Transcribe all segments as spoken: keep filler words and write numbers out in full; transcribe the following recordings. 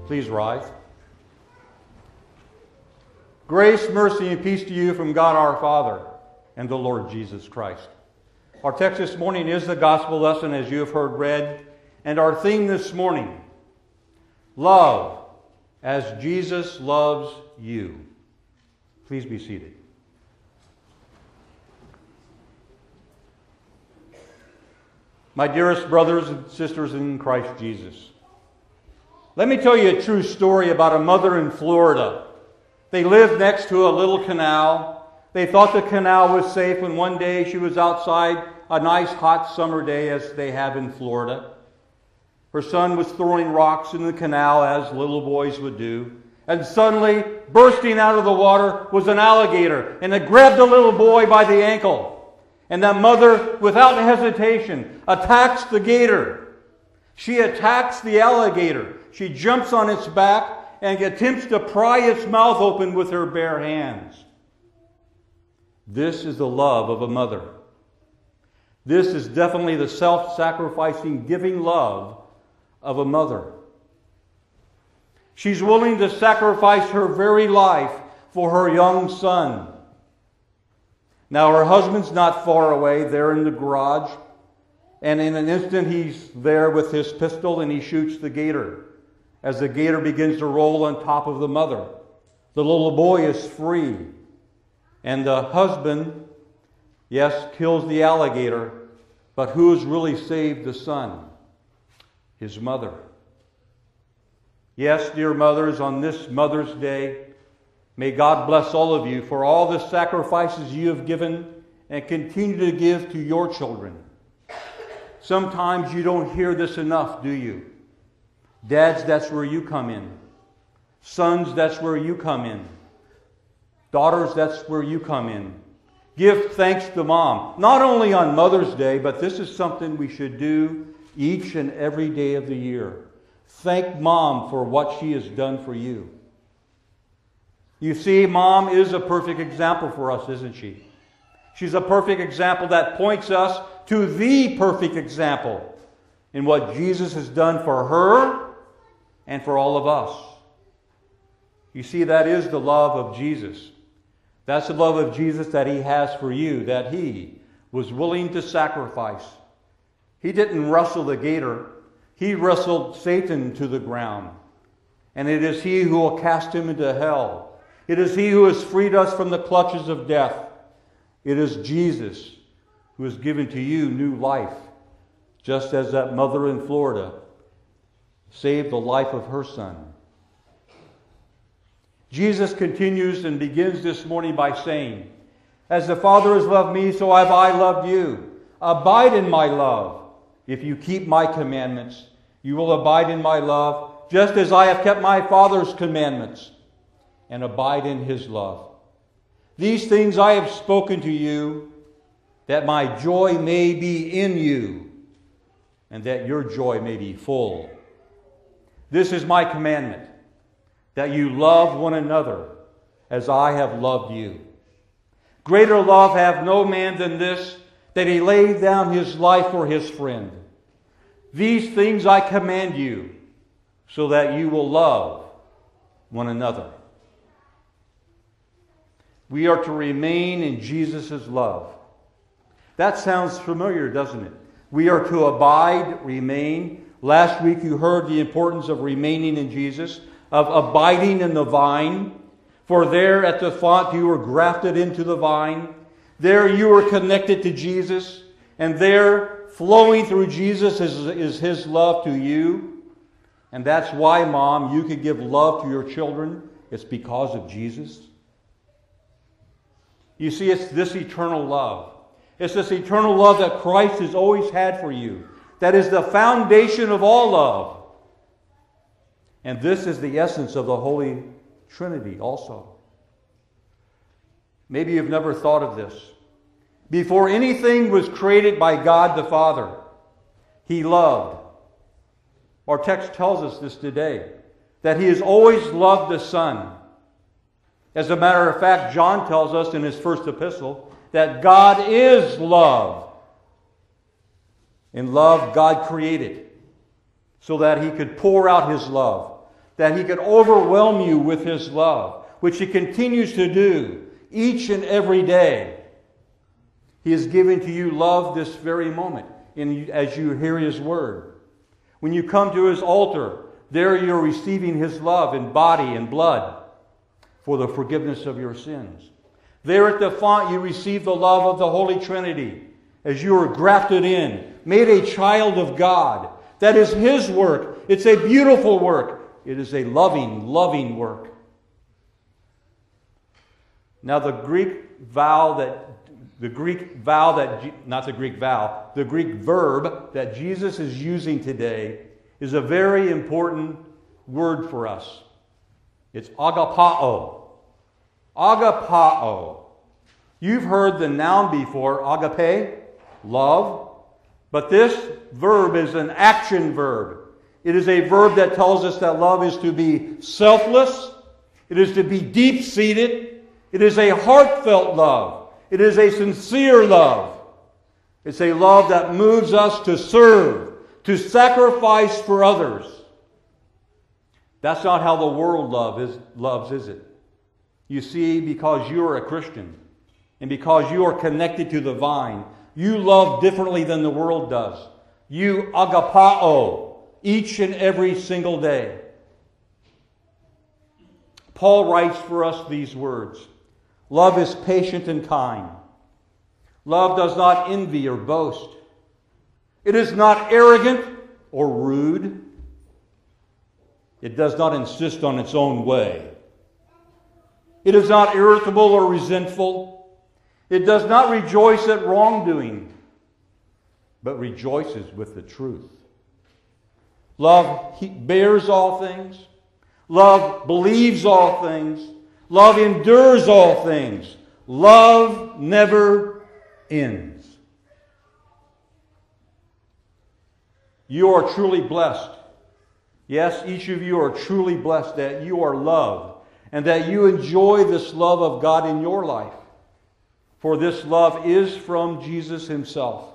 Please rise. Grace, mercy, and peace to you from God our Father and the Lord Jesus Christ. Our text this morning is the gospel lesson as you have heard read, and our theme this morning, love as Jesus loves you. Please be seated. My dearest brothers and sisters in Christ Jesus, let me tell you a true story about a mother in Florida. They lived next to a little canal. They thought the canal was safe when one day she was outside a nice hot summer day, as they have in Florida. Her son was throwing rocks in the canal, as little boys would do. And suddenly, bursting out of the water was an alligator, and it grabbed the little boy by the ankle. And that mother, without hesitation, attacks the gator. She attacks the alligator. She jumps on its back and attempts to pry its mouth open with her bare hands. This is the love of a mother. This is definitely the self-sacrificing, giving love of a mother. She's willing to sacrifice her very life for her young son. Now, her husband's not far away, there in the garage, and in an instant he's there with his pistol and he shoots the gator. As the gator begins to roll on top of the mother, the little boy is free. And the husband, yes, kills the alligator, but who has really saved the son? His mother. Yes, dear mothers, on this Mother's Day, may God bless all of you for all the sacrifices you have given and continue to give to your children. Sometimes you don't hear this enough, do you? Dads, that's where you come in. Sons, that's where you come in. Daughters, that's where you come in. Give thanks to Mom, not only on Mother's Day, but this is something we should do each and every day of the year. Thank Mom for what she has done for you. You see, Mom is a perfect example for us, isn't she? She's a perfect example that points us to the perfect example in what Jesus has done for her and for all of us. You see, that is the love of Jesus. That's the love of Jesus that He has for you, that He was willing to sacrifice. He didn't wrestle the gator. He wrestled Satan to the ground. And it is He who will cast him into hell. It is He who has freed us from the clutches of death. It is Jesus who has given to you new life, just as that mother in Florida saved the life of her son. Jesus continues and begins this morning by saying, "As the Father has loved me, so have I loved you. Abide in my love. If you keep my commandments, you will abide in my love, just as I have kept my Father's commandments and abide in His love. These things I have spoken to you, that my joy may be in you, and that your joy may be full. This is my commandment, that you love one another as I have loved you. Greater love hath no man than this, that he laid down his life for his friend. These things I command you, so that you will love one another." We are to remain in Jesus' love. That sounds familiar, doesn't it? We are to abide, remain. Last week you heard the importance of remaining in Jesus, of abiding in the vine. For there at the font you were grafted into the vine. There you were connected to Jesus. And there, flowing through Jesus, is, is His love to you. And that's why, Mom, you can give love to your children. It's because of Jesus. You see, it's this eternal love. It's this eternal love that Christ has always had for you. That is the foundation of all love. And this is the essence of the Holy Trinity also. Maybe you've never thought of this. Before anything was created by God the Father, He loved. Our text tells us this today, that He has always loved the Son. As a matter of fact, John tells us in his first epistle that God is love. In love, God created so that He could pour out His love. that He could overwhelm you with His love, which He continues to do each and every day. He is giving to you love this very moment in, as you hear His word. When you come to His altar, there you're receiving His love in body and blood for the forgiveness of your sins. There at the font you receive the love of the Holy Trinity as you are grafted in, made a child of God. That is His work. It's a beautiful work. It is a loving, loving work. Now the Greek vow that, the Greek vow that, not the Greek vow, the Greek verb that Jesus is using today is a very important word for us. It's agapao. Agapao. You've heard the noun before, agape, love. But this verb is an action verb. It is a verb that tells us that love is to be selfless. It is to be deep-seated. It is a heartfelt love. It is a sincere love. It's a love that moves us to serve, to sacrifice for others. That's not how the world love is, loves, is it? You see, because you are a Christian and because you are connected to the vine, you love differently than the world does. You agapao each and every single day. Paul writes for us these words. Love is patient and kind. Love does not envy or boast. It is not arrogant or rude. It does not insist on its own way. It is not irritable or resentful. It does not rejoice at wrongdoing, but rejoices with the truth. Love bears all things. Love believes all things. Love endures all things. Love never ends. You are truly blessed. Yes, each of you are truly blessed that you are loved and that you enjoy this love of God in your life. For this love is from Jesus Himself.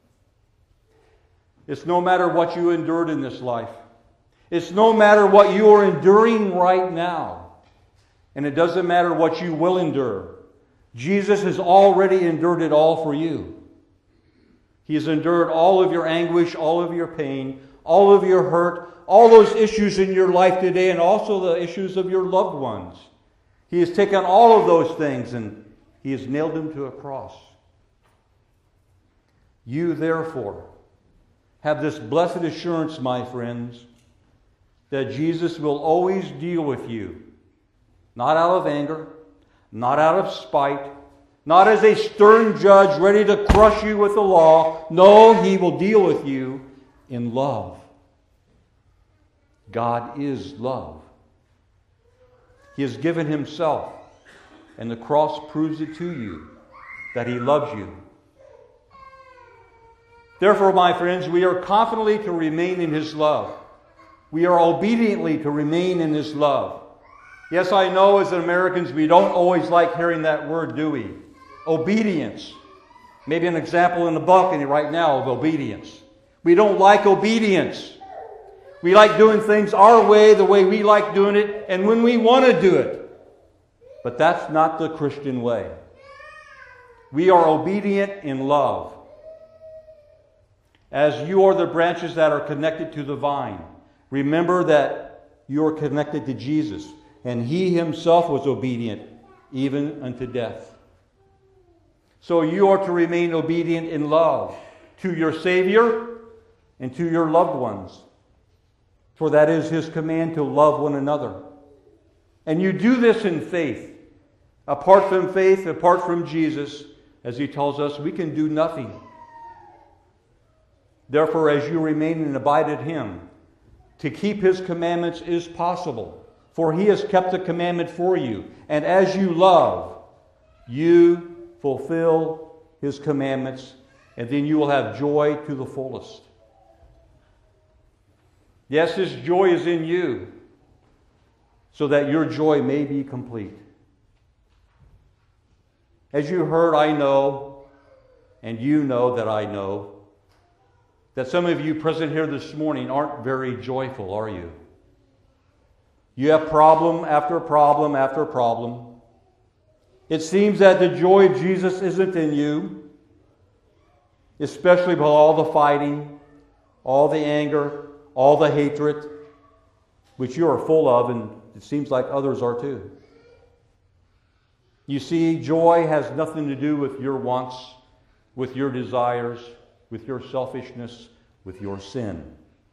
It's no matter what you endured in this life. It's no matter what you are enduring right now. And it doesn't matter what you will endure. Jesus has already endured it all for you. He has endured all of your anguish, all of your pain, all of your hurt, all those issues in your life today, and also the issues of your loved ones. He has taken all of those things and He has nailed them to a cross. You, therefore, have this blessed assurance, my friends, that Jesus will always deal with you, not out of anger, not out of spite, not as a stern judge ready to crush you with the law. No, He will deal with you in love. God is love. He has given Himself, and the cross proves it to you, that He loves you. Therefore, my friends, we are confidently to remain in His love. We are obediently to remain in His love. Yes, I know as Americans we don't always like hearing that word, do we? Obedience. Maybe an example in the balcony right now of obedience. We don't like obedience. We like doing things our way, the way we like doing it, and when we want to do it. But that's not the Christian way. We are obedient in love. As you are the branches that are connected to the vine, remember that you are connected to Jesus, and He Himself was obedient even unto death. So you are to remain obedient in love to your Savior and to your loved ones. For that is His command to love one another. And you do this in faith. Apart from faith, apart from Jesus, as He tells us, we can do nothing. Therefore, as you remain and abide in Him, to keep His commandments is possible. For He has kept the commandment for you. And as you love, you fulfill His commandments, and then you will have joy to the fullest. Yes, His joy is in you, so that your joy may be complete. As you heard, I know, and you know that I know, that some of you present here this morning aren't very joyful, are you? You have problem after problem after problem. It seems that the joy of Jesus isn't in you, especially with all the fighting, all the anger, all the hatred, which you are full of, and it seems like others are too. You see, joy has nothing to do with your wants, with your desires, with your selfishness, with your sin.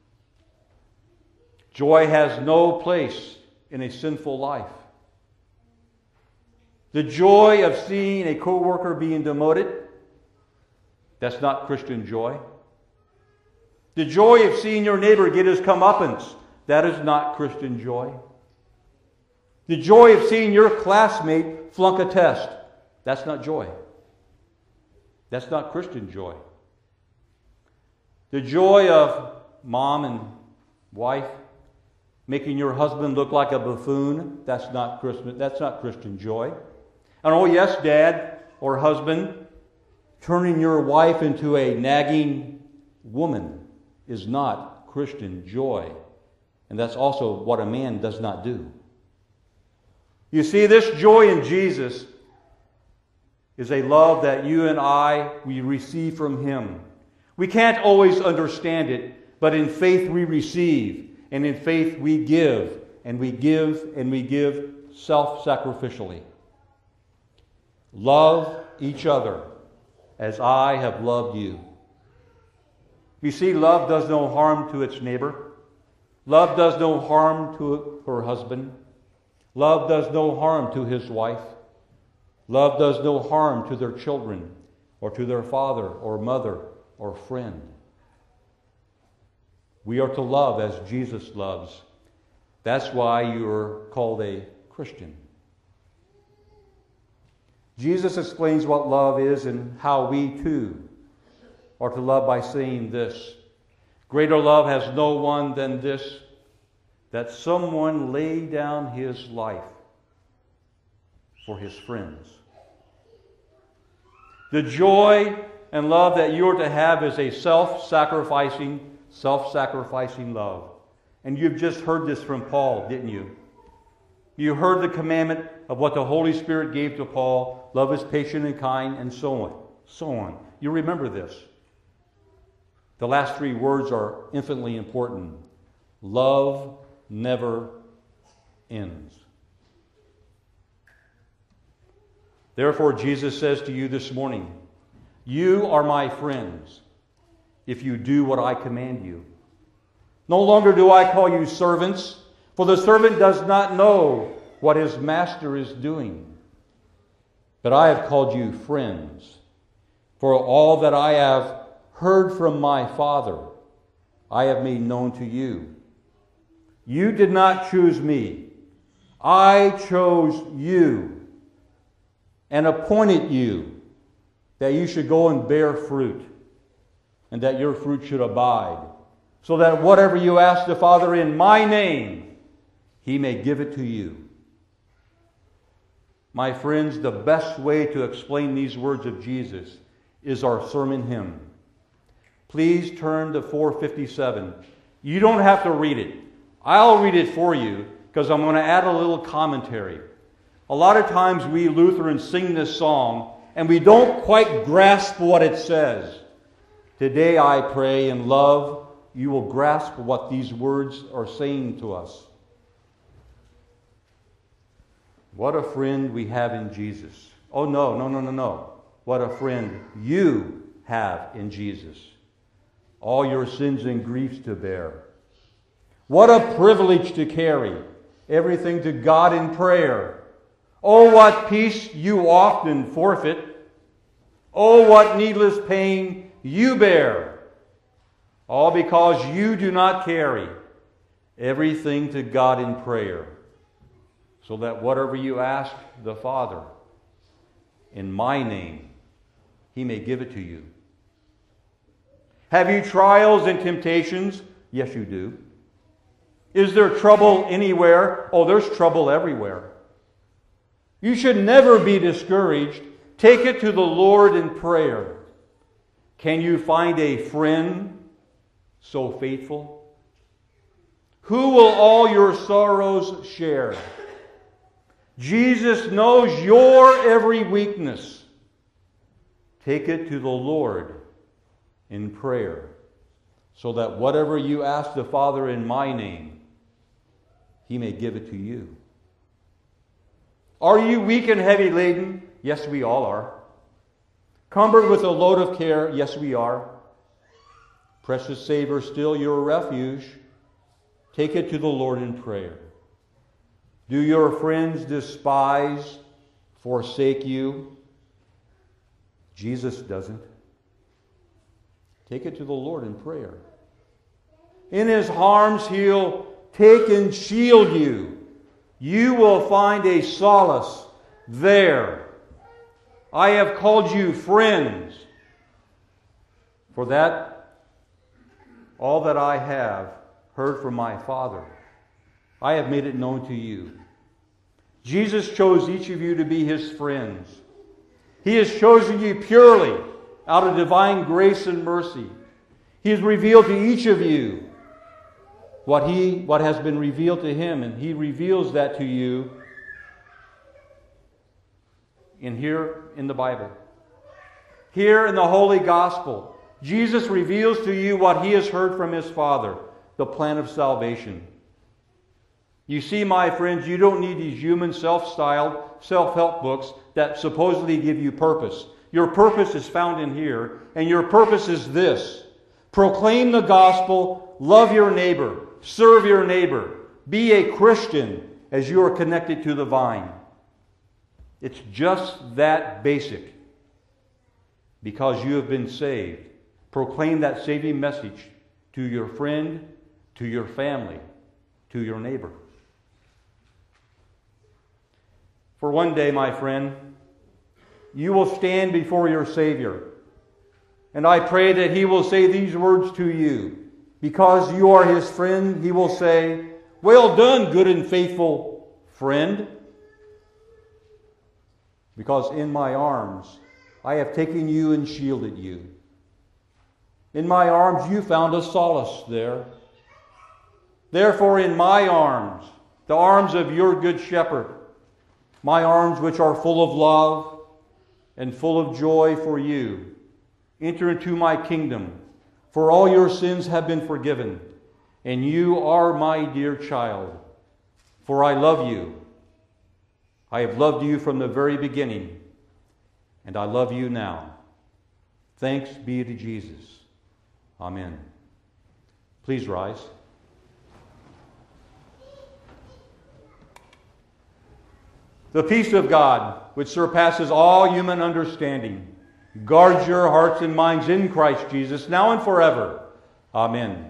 Joy has no place in a sinful life. The joy of seeing a co-worker being demoted, that's not Christian joy. The joy of seeing your neighbor get his comeuppance, that is not Christian joy. The joy of seeing your classmate flunk a test, that's not joy. That's not Christian joy. The joy of mom and wife making your husband look like a buffoon, that's not Christmas, that's not Christian joy. And oh yes, dad or husband, turning your wife into a nagging woman is not Christian joy. And that's also what a man does not do. You see, this joy in Jesus is a love that you and I, we receive from Him. We can't always understand it, but in faith we receive. And in faith we give, and we give, and we give self-sacrificially. Love each other as I have loved you. You see, love does no harm to its neighbor. Love does no harm to her husband. Love does no harm to his wife. Love does no harm to their children, or to their father, or mother, or friend. We are to love as Jesus loves. That's why you are called a Christian. Jesus explains what love is and how we too are to love by saying this: greater love has no one than this, that someone lay down his life for his friends. The joy and love that you are to have is a self-sacrificing Self-sacrificing love. And you've just heard this from Paul, didn't you? You heard the commandment of what the Holy Spirit gave to Paul. Love is patient and kind, and so on. So on. You remember this. The last three words are infinitely important. Love never ends. Therefore, Jesus says to you this morning, you are my friends if you do what I command you. No longer do I call you servants, for the servant does not know what his master is doing. But I have called you friends, for all that I have heard from my Father, I have made known to you. You did not choose me. I chose you and appointed you that you should go and bear fruit, and that your fruit should abide, so that whatever you ask the Father in my name, He may give it to you. My friends, the best way to explain these words of Jesus is our sermon hymn. Please turn to four fifty-seven. You don't have to read it. I'll read it for you, because I'm going to add a little commentary. A lot of times we Lutherans sing this song, and we don't quite grasp what it says. Today I pray in love you will grasp what these words are saying to us. What a friend we have in Jesus. Oh no, no, no, no, no. What a friend you have in Jesus. All your sins and griefs to bear. What a privilege to carry everything to God in prayer. Oh, what peace you often forfeit. Oh, what needless pain you bear, all because you do not carry everything to God in prayer, so that whatever you ask the Father in my name, He may give it to you. Have you trials and temptations? Yes, you do. Is there trouble anywhere? Oh, there's trouble everywhere. You should never be discouraged. Take it to the Lord in prayer. Can you find a friend so faithful, Who will all your sorrows share? Jesus knows your every weakness. Take it to the Lord in prayer, so that whatever you ask the Father in my name, He may give it to you. Are you weak and heavy laden? Yes, we all are. Cumbered with a load of care? Yes, we are. Precious Savior, still your refuge. Take it to the Lord in prayer. Do your friends despise, forsake you? Jesus doesn't. Take it to the Lord in prayer. In His arms He'll take and shield you. You will find a solace there. I have called you friends. For that, all that I have heard from my Father, I have made it known to you. Jesus chose each of you to be His friends. He has chosen you purely out of divine grace and mercy. He has revealed to each of you what He, what has been revealed to Him, and He reveals that to you in here in the Bible. Here in the Holy Gospel, Jesus reveals to you what He has heard from His Father, the plan of salvation. You see, my friends, you don't need these human self-styled, self-help books that supposedly give you purpose. Your purpose is found in here, and your purpose is this: proclaim the gospel, love your neighbor, serve your neighbor, be a Christian as you are connected to the vine. It's just that basic. Because you have been saved, proclaim that saving message to your friend, to your family, to your neighbor. For one day, my friend, you will stand before your Savior. And I pray that He will say these words to you. Because you are His friend, He will say, "Well done, good and faithful friend. Because in my arms I have taken you and shielded you. In my arms you found a solace there. Therefore in my arms, the arms of your good shepherd, my arms which are full of love and full of joy for you, enter into my kingdom, for all your sins have been forgiven, and you are my dear child, for I love you. I have loved you from the very beginning, and I love you now. Thanks be to Jesus. Amen. Please rise. The peace of God, which surpasses all human understanding, guards your hearts and minds in Christ Jesus, now and forever. Amen.